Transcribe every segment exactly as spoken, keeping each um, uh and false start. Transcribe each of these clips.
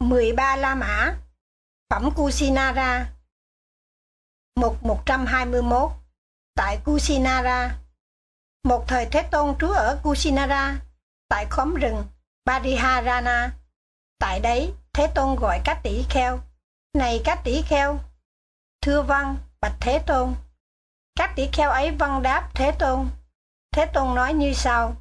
mười ba La Mã. Phẩm Kusinara. Mục một trăm hai mươi mốt. Tại Kusinara. Một thời Thế Tôn trú ở Kusinara, tại khóm rừng Pariharana. Tại đấy, Thế Tôn gọi các tỷ kheo: "Này các tỷ kheo!" "Thưa vâng, bạch Thế Tôn." Các tỷ kheo ấy vâng đáp Thế Tôn. Thế Tôn nói như sau: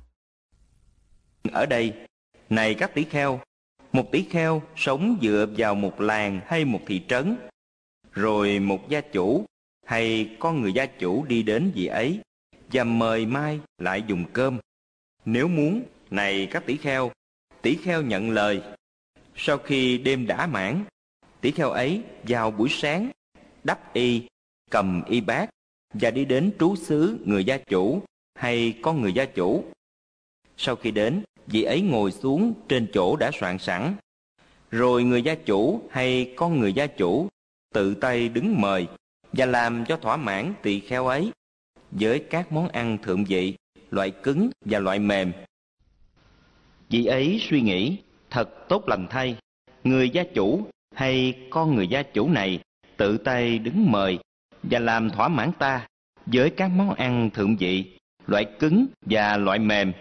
Ở đây, này các tỷ kheo, một tỷ kheo sống dựa vào một làng hay một thị trấn, rồi một gia chủ hay con người gia chủ đi đến vị ấy và mời mai lại dùng cơm. Nếu muốn, này các tỷ kheo, tỷ kheo nhận lời. Sau khi đêm đã mãn, tỷ kheo ấy vào buổi sáng đắp y, cầm y bát và đi đến trú xứ người gia chủ hay con người gia chủ. Sau khi đến, vị ấy ngồi xuống trên chỗ đã soạn sẵn, rồi người gia chủ hay con người gia chủ tự tay đứng mời và làm cho thỏa mãn tỳ kheo ấy với các món ăn thượng vị, loại cứng và loại mềm. Vị ấy suy nghĩ: thật tốt lành thay, người gia chủ hay con người gia chủ này tự tay đứng mời và làm thỏa mãn ta với các món ăn thượng vị, loại cứng và loại mềm.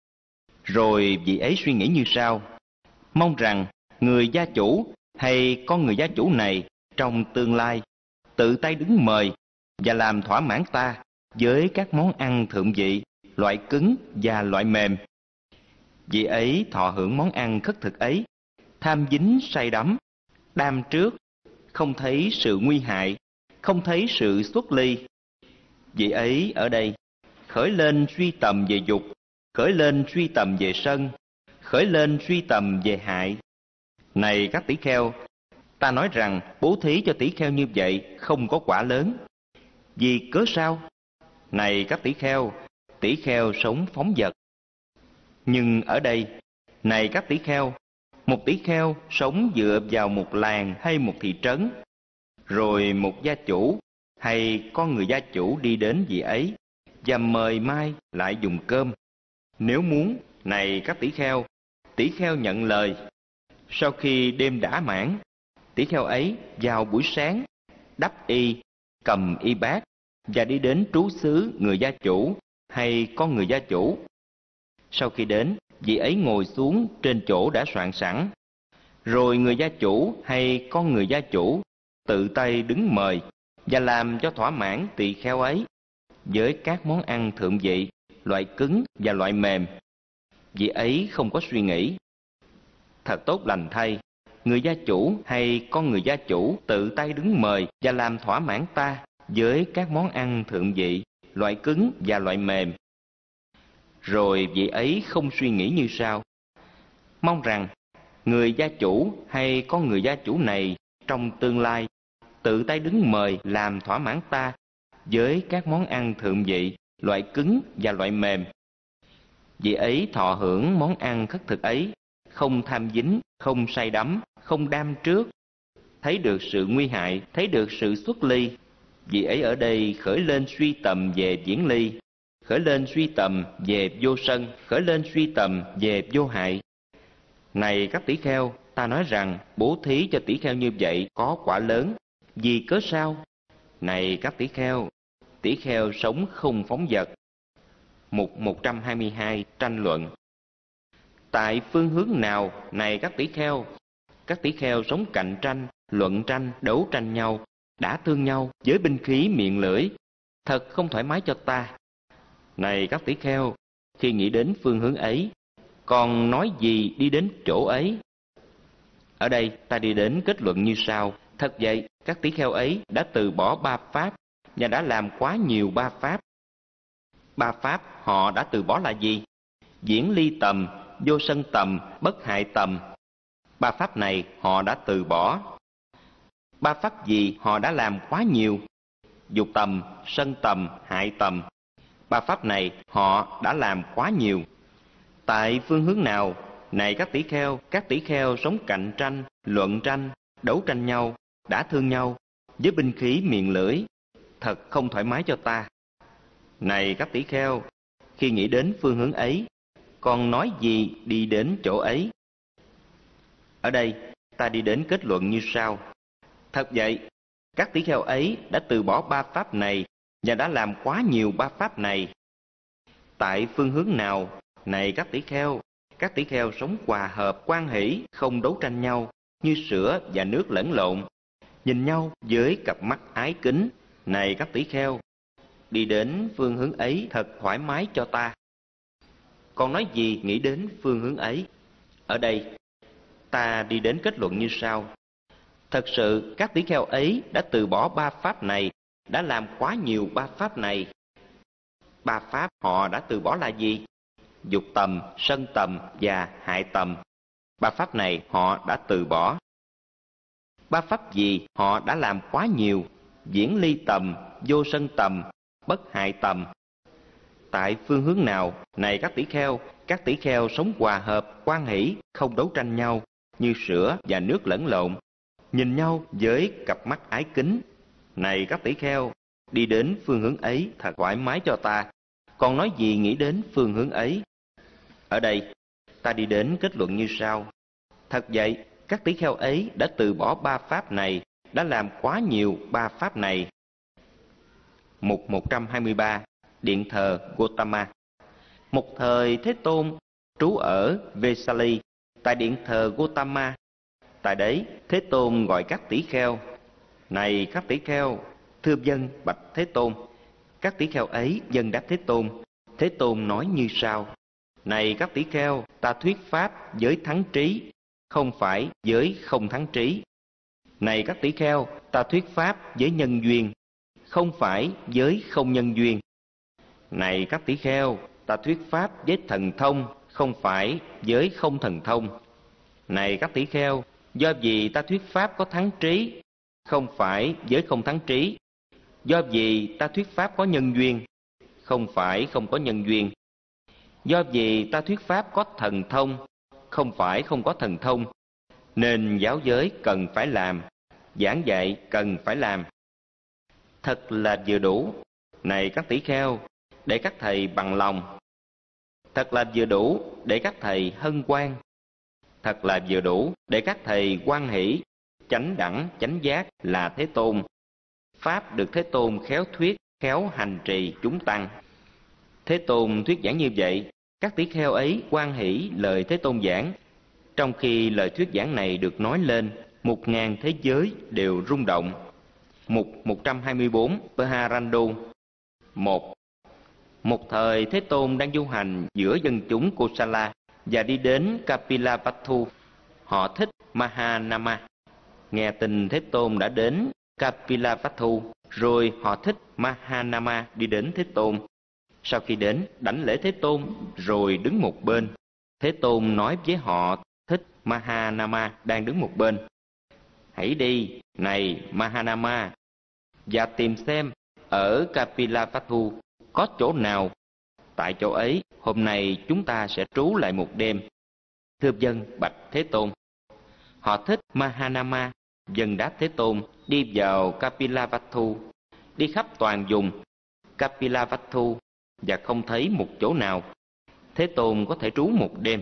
Rồi vị ấy suy nghĩ như sau: mong rằng người gia chủ hay con người gia chủ này trong tương lai tự tay đứng mời và làm thỏa mãn ta với các món ăn thượng vị, loại cứng và loại mềm. Vị ấy thọ hưởng món ăn khất thực ấy, tham dính say đắm, đam trước, không thấy sự nguy hại, không thấy sự xuất ly. Vị ấy ở đây khởi lên suy tầm về dục, khởi lên suy tầm về sân, khởi lên suy tầm về hại. Này các tỷ kheo, ta nói rằng bố thí cho tỷ kheo như vậy không có quả lớn. Vì cớ sao? Này các tỷ kheo, tỷ kheo sống phóng dật. Nhưng ở đây, này các tỷ kheo, một tỷ kheo sống dựa vào một làng hay một thị trấn, rồi một gia chủ hay con người gia chủ đi đến vị ấy và mời mai lại dùng cơm. Nếu muốn, này các tỷ kheo, tỷ kheo nhận lời. Sau khi đêm đã mãn, tỷ kheo ấy vào buổi sáng đắp y, cầm y bát và đi đến trú xứ người gia chủ hay con người gia chủ. Sau khi đến, vị ấy ngồi xuống trên chỗ đã soạn sẵn, rồi người gia chủ hay con người gia chủ tự tay đứng mời và làm cho thỏa mãn tỳ kheo ấy với các món ăn thượng vị, loại cứng và loại mềm. Vị ấy không có suy nghĩ: thật tốt lành thay, người gia chủ hay con người gia chủ tự tay đứng mời và làm thỏa mãn ta với các món ăn thượng vị, loại cứng và loại mềm. Rồi vị ấy không suy nghĩ như sau: mong rằng người gia chủ hay con người gia chủ này trong tương lai tự tay đứng mời làm thỏa mãn ta với các món ăn thượng vị, loại cứng và loại mềm. Vị ấy thọ hưởng món ăn khất thực ấy, không tham dính, không say đắm, không đam trước, thấy được sự nguy hại, thấy được sự xuất ly. Vị ấy ở đây khởi lên suy tầm về viễn ly, khởi lên suy tầm về vô sân, khởi lên suy tầm về vô hại. Này các tỷ kheo, ta nói rằng bố thí cho tỷ kheo như vậy có quả lớn. Vì cớ sao? Này các tỷ kheo, tỷ kheo sống không phóng dật. Mục một trăm hai mươi hai. Tranh luận. Tại phương hướng nào, này các tỷ kheo, các tỷ kheo sống cạnh tranh, luận tranh, đấu tranh nhau, đả thương nhau với binh khí miệng lưỡi, thật không thoải mái cho ta. Này các tỷ kheo, khi nghĩ đến phương hướng ấy, còn nói gì đi đến chỗ ấy? Ở đây ta đi đến kết luận như sau: thật vậy, các tỷ kheo ấy đã từ bỏ ba pháp và đã làm quá nhiều ba pháp. Ba pháp họ đã từ bỏ là gì? Viễn ly tầm, vô sân tầm, bất hại tầm. Ba pháp này họ đã từ bỏ. Ba pháp gì họ đã làm quá nhiều? Dục tầm, sân tầm, hại tầm. Ba pháp này họ đã làm quá nhiều. Tại phương hướng nào, này các tỷ kheo, các tỷ kheo sống cạnh tranh, luận tranh, đấu tranh nhau, đả thương nhau với binh khí miệng lưỡi, thật không thoải mái cho ta. Này các tỷ kheo, khi nghĩ đến phương hướng ấy, còn nói gì đi đến chỗ ấy? Ở đây, ta đi đến kết luận như sau. Thật vậy, các tỷ kheo ấy đã từ bỏ ba pháp này và đã làm quá nhiều ba pháp này. Tại phương hướng nào, này các tỷ kheo, các tỷ kheo sống hòa hợp, hoan hỷ, không đấu tranh nhau, như sữa và nước lẫn lộn, nhìn nhau với cặp mắt ái kính. Này các tỷ kheo, đi đến phương hướng ấy thật thoải mái cho ta. Còn nói gì nghĩ đến phương hướng ấy? Ở đây, ta đi đến kết luận như sau. Thật sự, các tỷ kheo ấy đã từ bỏ ba pháp này, đã làm quá nhiều ba pháp này. Ba pháp họ đã từ bỏ là gì? Dục tầm, sân tầm và hại tầm. Ba pháp này họ đã từ bỏ. Ba pháp gì họ đã làm quá nhiều? Viễn ly tầm, vô sân tầm, bất hại tầm. Tại phương hướng nào, này các tỷ kheo, các tỷ kheo sống hòa hợp, hoan hỷ, không đấu tranh nhau, như sữa và nước lẫn lộn, nhìn nhau với cặp mắt ái kính. Này các tỷ kheo, đi đến phương hướng ấy thật thoải mái cho ta. Còn nói gì nghĩ đến phương hướng ấy? Ở đây, ta đi đến kết luận như sau. Thật vậy, các tỷ kheo ấy đã từ bỏ ba pháp này, đã làm quá nhiều ba pháp này. Mục một trăm hai mươi ba, Điện thờ Gotama. Một thời Thế Tôn trú ở Vesali, tại điện thờ Gotama. Tại đấy, Thế Tôn gọi các tỷ kheo. Này các tỷ kheo, thưa vâng bạch Thế Tôn. Các tỷ kheo ấy vâng đáp Thế Tôn. Thế Tôn nói như sau. Này các tỷ kheo, ta thuyết pháp với thắng trí, không phải với không thắng trí. Này các tỷ kheo, ta thuyết pháp với nhân duyên, không phải với không nhân duyên. Này các tỷ kheo, ta thuyết pháp với thần thông, không phải với không thần thông. Này các tỷ kheo, do vì ta thuyết pháp có thắng trí, không phải với không thắng trí. Do vì ta thuyết pháp có nhân duyên, không phải không có nhân duyên. Do vì ta thuyết pháp có thần thông, không phải không có thần thông, nên giáo giới cần phải làm, giảng dạy cần phải làm. Thật là vừa đủ, này các tỷ kheo, để các thầy bằng lòng. Thật là vừa đủ để các thầy hân hoan. Thật là vừa đủ để các thầy hoan hỷ. Chánh đẳng, chánh giác là Thế Tôn. Pháp được Thế Tôn khéo thuyết, khéo hành trì chúng tăng. Thế Tôn thuyết giảng như vậy, các tỷ kheo ấy hoan hỷ lời Thế Tôn giảng. Trong khi lời thuyết giảng này được nói lên, một ngàn thế giới đều rung động. Mục một trăm hai mươi bốn, Paharandu. Một. Một thời Thế Tôn đang du hành giữa dân chúng Kosala và đi đến Kapilavatthu. Họ thích Mahanama. Nghe tin Thế Tôn đã đến Kapilavatthu, rồi họ thích Mahanama đi đến Thế Tôn. Sau khi đến, đảnh lễ Thế Tôn, rồi đứng một bên. Thế Tôn nói với họ thích Mahanama đang đứng một bên. Hãy đi, này Mahanama, và tìm xem ở Kapilavatthu có chỗ nào. Tại chỗ ấy, hôm nay chúng ta sẽ trú lại một đêm. Thưa vâng bạch Thế Tôn. Họ thích Mahanama, vâng đáp Thế Tôn, đi vào Kapilavatthu, đi khắp toàn vùng Kapilavatthu và không thấy một chỗ nào. Thế Tôn có thể trú một đêm.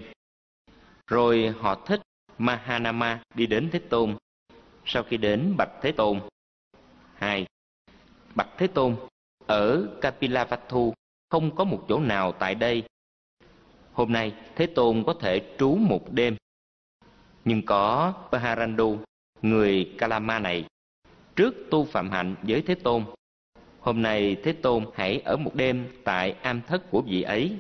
Rồi họ thích Mahanama đi đến Thế Tôn. Sau khi đến bạch Thế Tôn. Hai. Bạch Thế Tôn, ở Kapilavatthu không có một chỗ nào tại đây. Hôm nay Thế Tôn có thể trú một đêm. Nhưng có Paharandu, người Kalama này, trước tu phạm hạnh với Thế Tôn. Hôm nay Thế Tôn hãy ở một đêm tại am thất của vị ấy.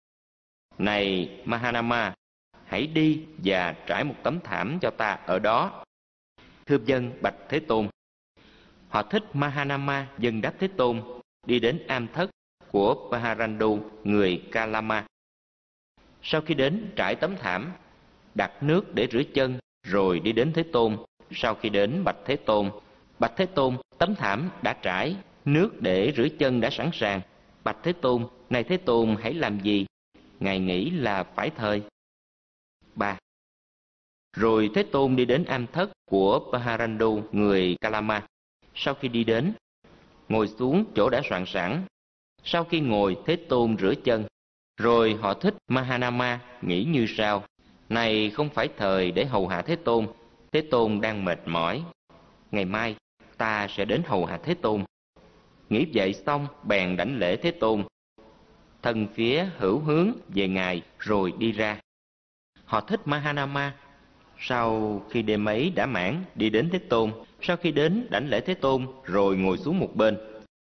Này Mahanama, hãy đi và trải một tấm thảm cho ta ở đó. Thưa vâng bạch Thế Tôn. Họ thích Mahanama vâng đáp Thế Tôn, đi đến am thất của Paharandu, người Kalama. Sau khi đến trải tấm thảm, đặt nước để rửa chân, rồi đi đến Thế Tôn. Sau khi đến bạch Thế Tôn. Bạch Thế Tôn, tấm thảm đã trải, nước để rửa chân đã sẵn sàng. Bạch Thế Tôn, này Thế Tôn hãy làm gì? Ngài nghĩ là phải thời. Ba. Rồi Thế Tôn đi đến am thất của Paharandu, người Kalama. Sau khi đi đến, ngồi xuống chỗ đã soạn sẵn. Sau khi ngồi, Thế Tôn rửa chân. Rồi họ thích Mahanama nghĩ như sau. Này không phải thời để hầu hạ Thế Tôn. Thế Tôn đang mệt mỏi. Ngày mai ta sẽ đến hầu hạ Thế Tôn. Nghĩ vậy xong bèn đảnh lễ Thế Tôn, thân phía hữu hướng về Ngài rồi đi ra. Họ thích Mahanama. Sau khi đêm ấy đã mãn, đi đến Thế Tôn. Sau khi đến đảnh lễ Thế Tôn rồi ngồi xuống một bên.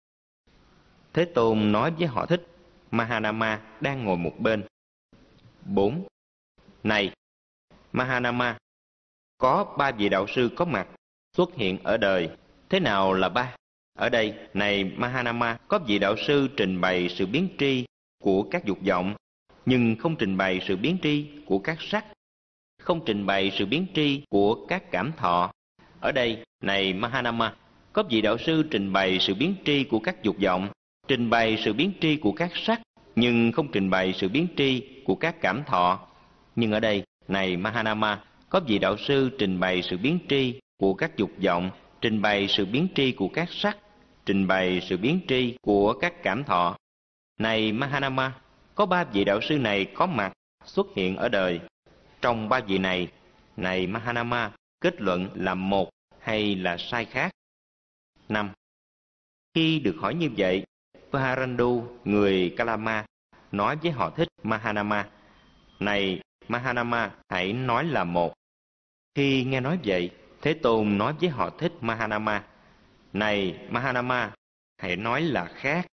Thế Tôn nói với họ thích Mahanama đang ngồi một bên. Bốn. Này Mahanama, có ba vị đạo sư có mặt xuất hiện ở đời. Thế nào là ba? Ở đây, này Mahanama, có vị đạo sư trình bày sự biến tri của các dục vọng, nhưng không trình bày sự biến tri của các sắc, không trình bày sự biến tri của các cảm thọ. Ở đây, này Mahanama, có vị đạo sư trình bày sự biến tri của các dục vọng, trình bày sự biến tri của các sắc, nhưng không trình bày sự biến tri của các cảm thọ. Nhưng ở đây, này Mahanama, có vị đạo sư trình bày sự biến tri của các dục vọng, trình bày sự biến tri của các sắc, trình bày sự biến tri của các cảm thọ. Này Mahanama, có ba vị đạo sư này có mặt xuất hiện ở đời. Trong ba vị này, này Mahanama, kết luận là một hay là sai khác? Năm. Khi được hỏi như vậy, Paharandu, người Kalama, nói với họ thích Mahanama, này Mahanama, hãy nói là một. Khi nghe nói vậy, Thế Tôn nói với họ thích Mahanama, này Mahanama, hãy nói là khác.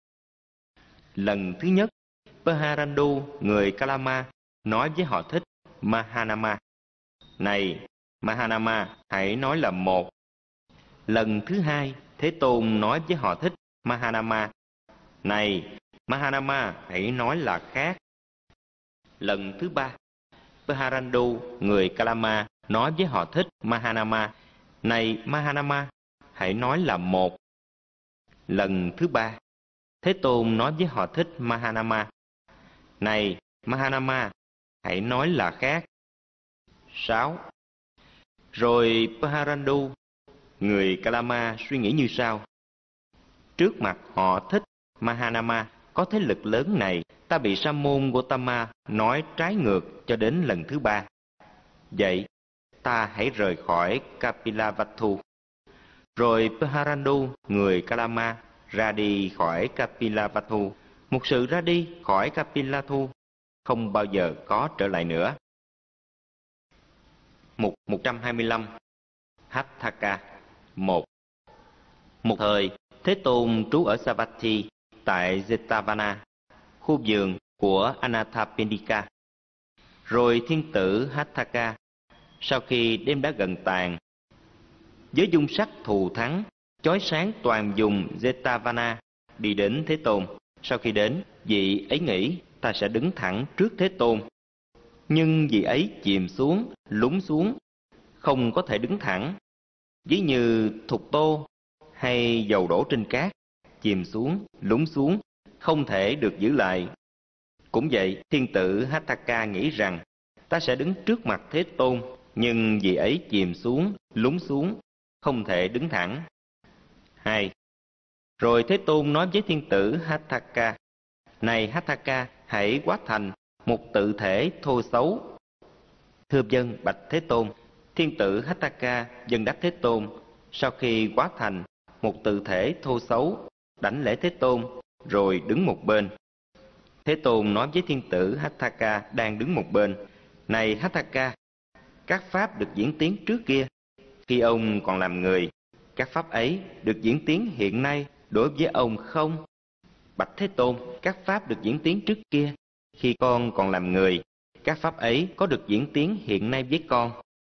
Lần thứ nhất, Paharandu, người Kalama, nói với họ thích Mahanama, này Mahanama, hãy nói là một. Lần thứ hai, Thế Tôn nói với họ thích Mahanama, này Mahanama, hãy nói là khác. Lần thứ ba, Paharandu, người Kalama, nói với họ thích Mahanama, này Mahanama, hãy nói là một. Lần thứ ba, Thế Tôn nói với họ thích Mahanama, này Mahanama, hãy nói là khác. Sáu. Rồi Paharandu, người Kalama, suy nghĩ như sau: trước mặt họ thích Mahanama có thế lực lớn này, ta bị Sa môn Gotama nói trái ngược cho đến lần thứ ba. Vậy ta hãy rời khỏi Kapilavatthu. Rồi Paharandu, người Kalama, ra đi khỏi Kapilavatthu. Một sự ra đi khỏi Kapilavatthu không bao giờ có trở lại nữa. Mục một trăm hai mươi lăm. Hatthaka. Một. Một thời, Thế Tôn trú ở Savatthi tại Jetavana, khu vườn của Anathapindika. Rồi thiên tử Hatthaka, sau khi đêm đã gần tàn, với dung sắc thù thắng, chói sáng toàn vùng Jetavana, đi đến Thế Tôn. Sau khi đến, vị ấy nghĩ ta sẽ đứng thẳng trước Thế Tôn. Nhưng vị ấy chìm xuống, lún xuống, không có thể đứng thẳng. Ví như thục tô hay dầu đổ trên cát, chìm xuống, lún xuống, không thể được giữ lại. Cũng vậy, thiên tử Hatthaka nghĩ rằng ta sẽ đứng trước mặt Thế Tôn, nhưng vị ấy chìm xuống, lún xuống, không thể đứng thẳng. Hai. Rồi Thế Tôn nói với thiên tử Hatthaka, này Hatthaka, hãy hóa thành một tự thể thô xấu. Thưa vâng, bạch Thế Tôn. Thiên tử Hatthaka dâng đáp Thế Tôn. Sau khi hóa thành một tự thể thô xấu, đảnh lễ Thế Tôn, rồi đứng một bên. Thế Tôn nói với thiên tử Hatthaka đang đứng một bên, này Hatthaka, các pháp được diễn tiến trước kia, khi ông còn làm người, các pháp ấy được diễn tiến hiện nay đối với ông không? Bạch Thế Tôn, các pháp được diễn tiến trước kia, khi con còn làm người, các pháp ấy có được diễn tiến hiện nay với con?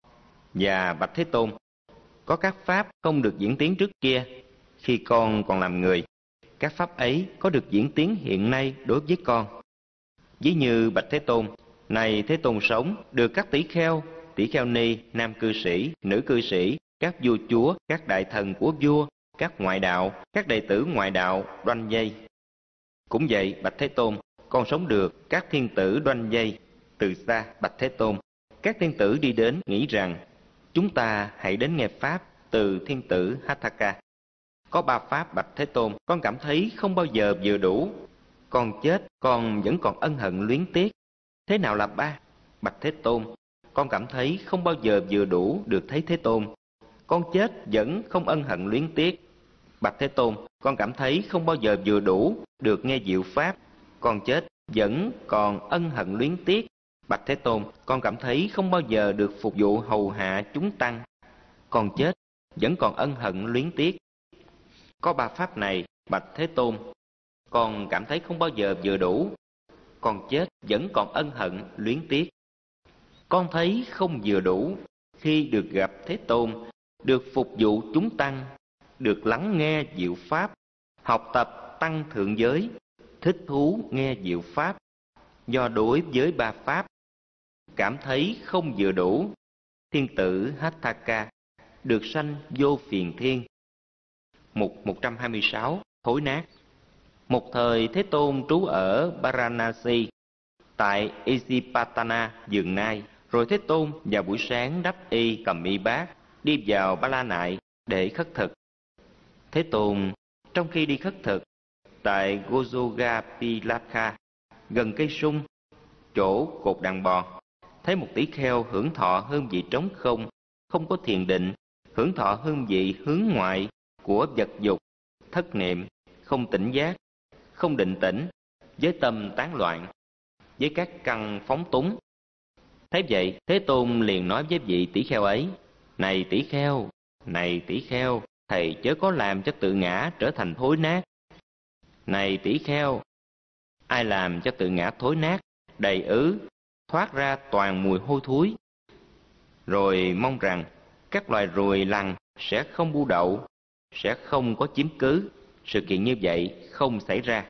Và bạch Thế Tôn, có các pháp không được diễn tiến trước kia, khi con còn làm người, các pháp ấy có được diễn tiến hiện nay đối với con? Ví như bạch Thế Tôn, này Thế Tôn sống, được các tỷ kheo, tỷ kheo ni, nam cư sĩ, nữ cư sĩ, các vua chúa, các đại thần của vua, các ngoại đạo, các đệ tử ngoại đạo đoanh vây. Cũng vậy, bạch Thế Tôn, con sống được các thiên tử đoanh vây. Từ xa, bạch Thế Tôn, các thiên tử đi đến nghĩ rằng chúng ta hãy đến nghe pháp từ thiên tử Hatthaka. Có ba pháp, bạch Thế Tôn, con cảm thấy không bao giờ vừa đủ. Con chết, con vẫn còn ân hận luyến tiếc. Thế nào là ba? Bạch Thế Tôn, con cảm thấy không bao giờ vừa đủ được thấy Thế Tôn. Con chết vẫn không ân hận luyến tiếc. Bạch Thế Tôn, con cảm thấy không bao giờ vừa đủ được nghe diệu pháp. Con chết vẫn còn ân hận luyến tiếc. Bạch Thế Tôn, con cảm thấy không bao giờ được phục vụ hầu hạ chúng tăng. Con chết vẫn còn ân hận luyến tiếc. Có ba pháp này, Bạch Thế Tôn, con cảm thấy không bao giờ vừa đủ. Con chết vẫn còn ân hận luyến tiếc. Con thấy không vừa đủ khi được gặp Thế Tôn, được phục vụ chúng tăng, được lắng nghe diệu pháp, học tập tăng thượng giới, thích thú nghe diệu pháp. Do đối với ba pháp cảm thấy không vừa đủ, thiên tử Hatthaka được sanh vô phiền thiên. Mục một trăm hai mươi sáu. Thối nát. Một thời Thế Tôn trú ở Varanasi, tại Isipatana, vườn Nai. Rồi Thế Tôn vào buổi sáng đắp y cầm y bát, đi vào Ba La Nại để khất thực. Thế Tôn trong khi đi khất thực tại Gojogapilakha, gần cây sung, chỗ cột đàn bò, thấy một tỷ kheo hưởng thọ hương vị trống không, không có thiền định, hưởng thọ hương vị hướng ngoại của vật dục, thất niệm, không tỉnh giác, không định tĩnh, với tâm tán loạn, với các căn phóng túng. Thế vậy, Thế Tôn liền nói với vị tỷ kheo ấy: Này tỷ kheo, này tỷ kheo, thầy chớ có làm cho tự ngã trở thành thối nát. Này tỷ kheo, ai làm cho tự ngã thối nát, đầy ứ, thoát ra toàn mùi hôi thối, rồi mong rằng các loài ruồi lằn sẽ không bu đậu, sẽ không có chiếm cứ. Sự kiện như vậy không xảy ra.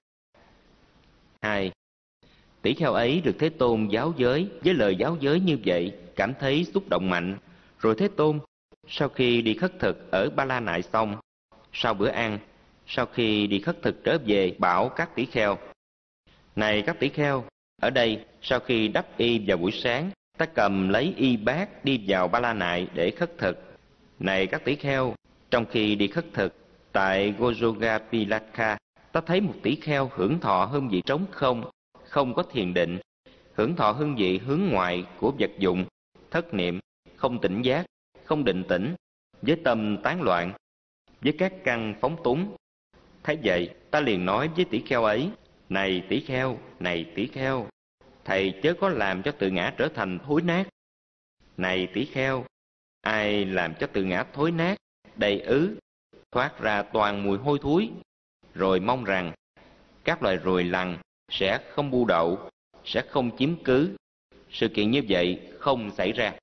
Hai, tỷ kheo ấy được Thế Tôn giáo giới với lời giáo giới như vậy, cảm thấy xúc động mạnh. Rồi Thế Tôn sau khi đi khất thực ở Ba La Nại xong, sau bữa ăn, sau khi đi khất thực trở về, bảo các tỷ kheo: Này các tỷ kheo, ở đây sau khi đắp y vào buổi sáng, ta cầm lấy y bát đi vào Ba La Nại để khất thực. Này các tỷ kheo, trong khi đi khất thực tại Gojogapilakha, ta thấy một tỷ kheo hưởng thọ hương vị trống không, không có thiền định, hưởng thọ hương vị hướng ngoại của vật dụng, thất niệm, không tỉnh giác, không định tĩnh, với tâm tán loạn, với các căn phóng túng. Thế vậy, ta liền nói với tỷ kheo ấy: Này tỷ kheo, này tỷ kheo, thầy chớ có làm cho tự ngã trở thành thối nát. Này tỷ kheo, ai làm cho tự ngã thối nát, đầy ứ, thoát ra toàn mùi hôi thối, rồi mong rằng các loài ruồi lằn sẽ không bu đậu, sẽ không chiếm cứ. Sự kiện như vậy không xảy ra.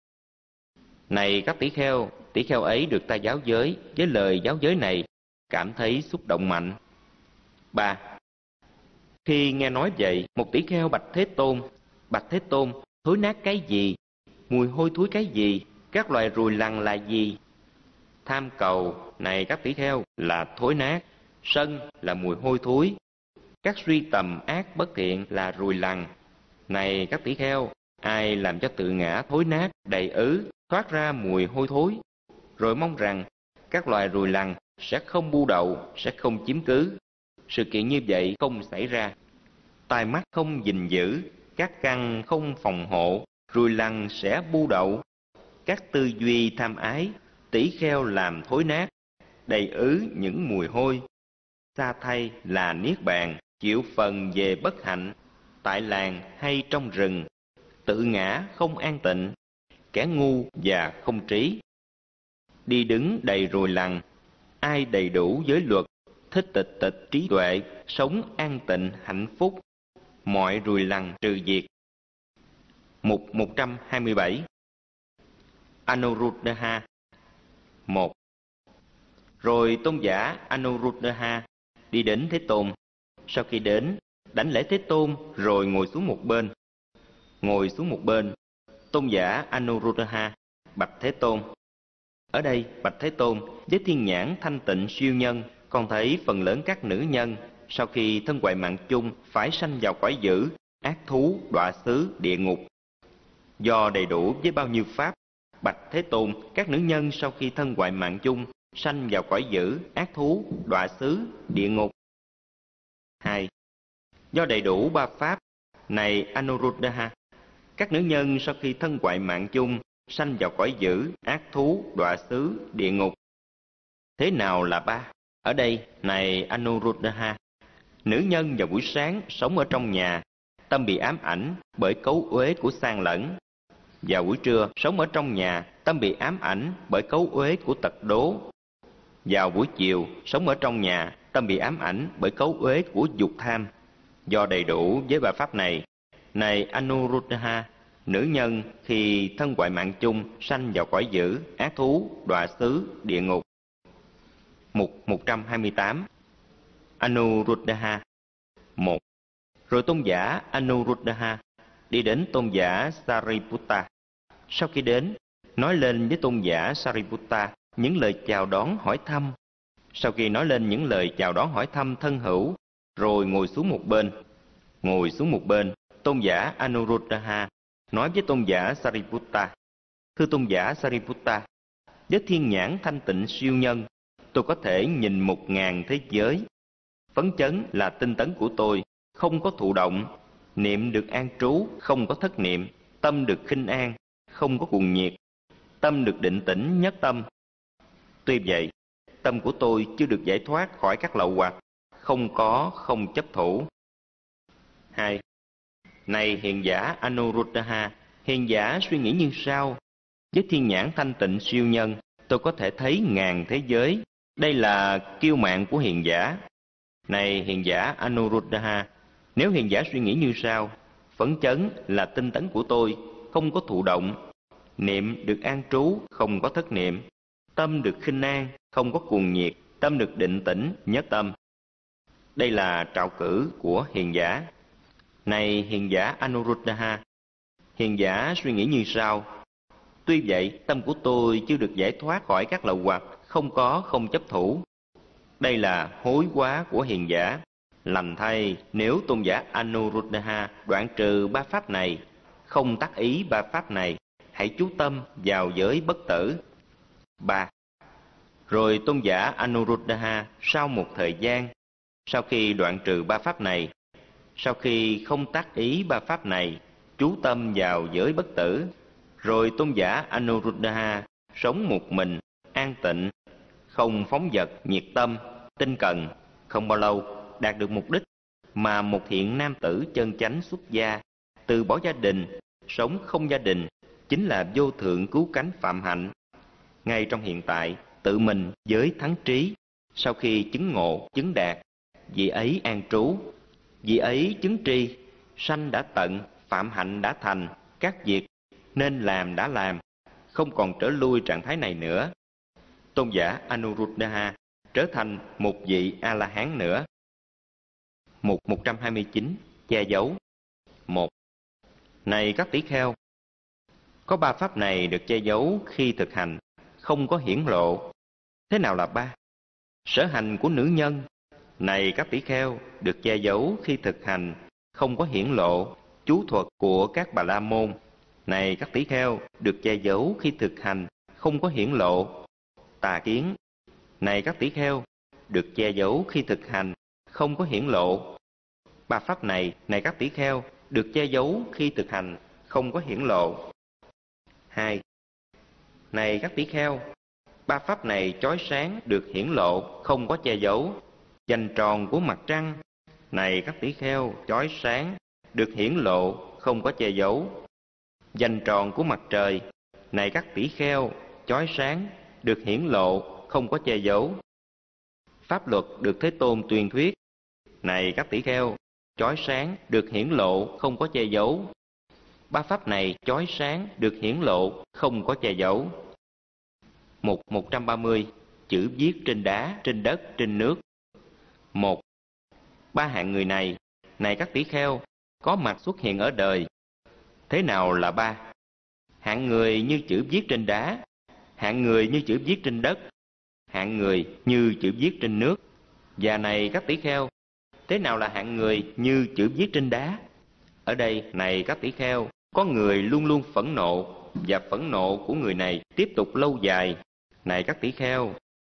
Này các tỷ kheo, tỷ kheo ấy được ta giáo giới với lời giáo giới này, cảm thấy xúc động mạnh. Ba, khi nghe nói vậy, một tỷ kheo bạch Thế Tôn: Bạch Thế Tôn, thối nát cái gì? Mùi hôi thối cái gì? Các loài ruồi lằn là gì? Tham cầu, này các tỷ kheo, là thối nát. Sân là mùi hôi thối. Các suy tầm ác bất thiện là ruồi lằn. Này các tỷ kheo, ai làm cho tự ngã thối nát, đầy ứ, thoát ra mùi hôi thối, rồi mong rằng các loài ruồi lằn sẽ không bu đậu, sẽ không chiếm cứ. Sự kiện như vậy không xảy ra. Tai mắt không gìn giữ, các căn không phòng hộ, ruồi lằn sẽ bu đậu. Các tư duy tham ái, tỷ kheo làm thối nát, đầy ứ những mùi hôi. Xa thay là niết bàn, chịu phần về bất hạnh, tại làng hay trong rừng, tự ngã không an tịnh, kẻ ngu và không trí. Đi đứng đầy ruồi lằn, ai đầy đủ giới luật, thích tịch tịch trí tuệ, sống an tịnh hạnh phúc, mọi ruồi lằn trừ diệt. Mục một trăm hai mươi bảy. Anuruddha. Một. Rồi tôn giả Anuruddha đi đến Thế Tôn. Sau khi đến, đảnh lễ Thế Tôn rồi ngồi xuống một bên. Ngồi xuống một bên, tôn giả Anuruddha bạch Thế Tôn: Ở đây, bạch Thế Tôn, với thiên nhãn thanh tịnh siêu nhân, con thấy phần lớn các nữ nhân sau khi thân hoại mạng chung phải sanh vào cõi dữ, ác thú, đọa xứ, địa ngục. Do đầy đủ với bao nhiêu pháp, bạch Thế Tôn, các nữ nhân sau khi thân hoại mạng chung sanh vào cõi dữ, ác thú, đọa xứ, địa ngục. Hai. Do đầy đủ ba pháp, này Anuruddha, Các nữ nhân sau khi thân ngoại mạng chung, sanh vào cõi dữ, ác thú, đọa xứ, địa ngục. Thế nào là ba? Ở đây, này Anuruddha, nữ nhân vào buổi sáng sống ở trong nhà, tâm bị ám ảnh bởi cấu uế của sang lẫn. Vào buổi trưa sống ở trong nhà, tâm bị ám ảnh bởi cấu uế của tật đố. Vào buổi chiều sống ở trong nhà, tâm bị ám ảnh bởi cấu uế của dục tham. Do đầy đủ với ba pháp này, này Anuruddha, nữ nhân khi thân ngoại mạng chung sanh vào cõi dữ, ác thú, đọa xứ, địa ngục. Mục một trăm hai mươi tám. Anuruddha. Một. Rồi tôn giả Anuruddha đi đến tôn giả Sariputta. Sau khi đến, nói lên với tôn giả Sariputta những lời chào đón hỏi thăm. Sau khi nói lên những lời chào đón hỏi thăm thân hữu, rồi ngồi xuống một bên. Ngồi xuống một bên, tôn giả Anuruddha nói với tôn giả Sariputta: Thưa tôn giả Sariputta, với thiên nhãn thanh tịnh siêu nhân, tôi có thể nhìn một ngàn thế giới. Phấn chấn là tinh tấn của tôi, không có thụ động. Niệm được an trú, không có thất niệm. Tâm được khinh an, không có cuồng nhiệt. Tâm được định tĩnh nhất tâm. Tuy vậy, tâm của tôi chưa được giải thoát khỏi các lậu hoặc, không có không chấp thủ. Hai. Này hiền giả Anuruddha, hiền giả suy nghĩ như sau: với thiên nhãn thanh tịnh siêu nhân, tôi có thể thấy ngàn thế giới. Đây là kiêu mạn của hiền giả. Này hiền giả Anuruddha, nếu hiền giả suy nghĩ như sau: phấn chấn là tinh tấn của tôi, không có thụ động. Niệm được an trú, không có thất niệm. Tâm được khinh an, không có cuồng nhiệt. Tâm được định tĩnh nhất tâm. Đây là trạo cử của hiền giả. Này hiền giả Anuruddha, hiền giả suy nghĩ như sau: tuy vậy, tâm của tôi chưa được giải thoát khỏi các lậu hoặc, không có không chấp thủ. Đây là hối quá của hiền giả. Lành thay, nếu tôn giả Anuruddha đoạn trừ ba pháp này, không tác ý ba pháp này, hãy chú tâm vào giới bất tử. Ba. Rồi tôn giả Anuruddha sau một thời gian, sau khi đoạn trừ ba pháp này, sau khi không tác ý ba pháp này, chú tâm vào giới bất tử, rồi tôn giả Anuruddha sống một mình, an tịnh, không phóng dật, nhiệt tâm, tinh cần. Không bao lâu đạt được mục đích mà một thiện nam tử chân chánh xuất gia, từ bỏ gia đình, sống không gia đình, chính là vô thượng cứu cánh phạm hạnh. Ngay trong hiện tại, tự mình giới thắng trí. Sau khi chứng ngộ, chứng đạt, vị ấy an trú, vị ấy chứng tri, sanh đã tận, phạm hạnh đã thành, các việc nên làm đã làm, không còn trở lui trạng thái này nữa. Tôn giả Anuruddha trở thành một vị A-la-hán nữa. Mục một trăm hai mươi chín. Che giấu. Một. Này các tỷ kheo, có ba pháp này được che giấu khi thực hành, không có hiển lộ. Thế nào là ba? Sở hành của nữ nhân, này các tỷ kheo, được che giấu khi thực hành, không có hiển lộ. Chú thuật của các bà la môn, này các tỷ kheo, được che giấu khi thực hành, không có hiển lộ. Tà kiến, này các tỷ kheo, được che giấu khi thực hành, không có hiển lộ. Ba pháp này, này các tỷ kheo, được che giấu khi thực hành, không có hiển lộ. Hai. Này các tỷ kheo, ba pháp này chói sáng được hiển lộ, không có che giấu. Vành tròn của mặt trăng, này các tỷ kheo, chói sáng được hiển lộ, không có che giấu. Vành tròn của mặt trời, này các tỷ kheo, chói sáng được hiển lộ, không có che giấu. Pháp luật được Thế Tôn tuyên thuyết, này các tỷ kheo, chói sáng được hiển lộ, không có che giấu. Ba pháp này chói sáng được hiển lộ, không có che giấu. Mục một trăm ba mươi. Chữ viết trên đá, trên đất, trên nước. Một. Ba hạng người này, này các tỷ kheo, có mặt xuất hiện ở đời. Thế nào là ba? Hạng người như chữ viết trên đá, hạng người như chữ viết trên đất, hạng người như chữ viết trên nước. Và này các tỷ kheo, thế nào là hạng người như chữ viết trên đá? Ở đây, này các tỷ kheo, có người luôn luôn phẫn nộ, và phẫn nộ của người này tiếp tục lâu dài. Này các tỷ kheo,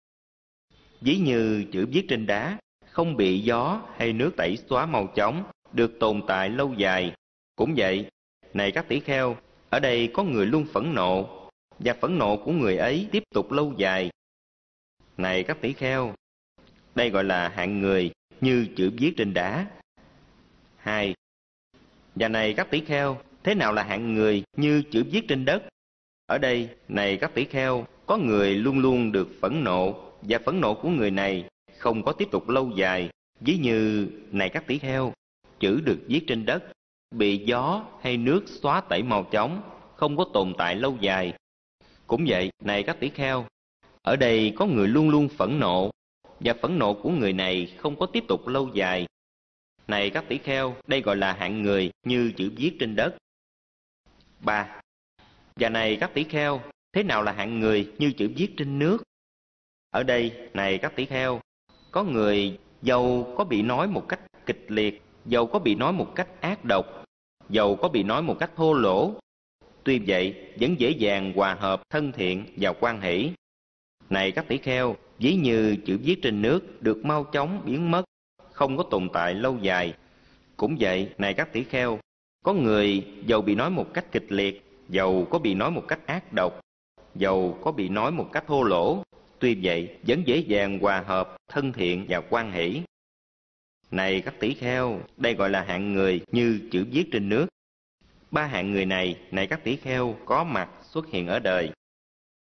ví như chữ viết trên đá, không bị gió hay nước tẩy xóa mau chóng, được tồn tại lâu dài. Cũng vậy, này các tỷ kheo, ở đây có người luôn phẫn nộ, và phẫn nộ của người ấy tiếp tục lâu dài. Này các tỷ kheo, đây gọi là hạng người như chữ viết trên đá. Hai. Và này các tỷ kheo, thế nào là hạng người như chữ viết trên đất? Ở đây, này các tỷ kheo, có người luôn luôn được phẫn nộ, và phẫn nộ của người này không có tiếp tục lâu dài. Ví như, này các tỷ kheo, chữ được viết trên đất, bị gió hay nước xóa tẩy mau chóng, không có tồn tại lâu dài. Cũng vậy, này các tỷ kheo, ở đây có người luôn luôn phẫn nộ, và phẫn nộ của người này không có tiếp tục lâu dài. Này các tỷ kheo, đây gọi là hạng người như chữ viết trên đất. Ba. Và này các tỷ kheo, thế nào là hạng người như chữ viết trên nước? Ở đây, này các tỷ kheo, có người dầu có bị nói một cách kịch liệt, dầu có bị nói một cách ác độc, dầu có bị nói một cách thô lỗ, tuy vậy vẫn dễ dàng hòa hợp, thân thiện và hoan hỷ. Này các tỷ kheo, ví như chữ viết trên nước được mau chóng biến mất, không có tồn tại lâu dài. Cũng vậy, này các tỷ kheo, có người dầu bị nói một cách kịch liệt, dầu có bị nói một cách ác độc, dầu có bị nói một cách thô lỗ, tuy vậy vẫn dễ dàng hòa hợp, thân thiện và hoan hỷ. Này các tỷ kheo, đây gọi là hạng người như chữ viết trên nước. Ba hạng người này, này các tỷ kheo, có mặt xuất hiện ở đời.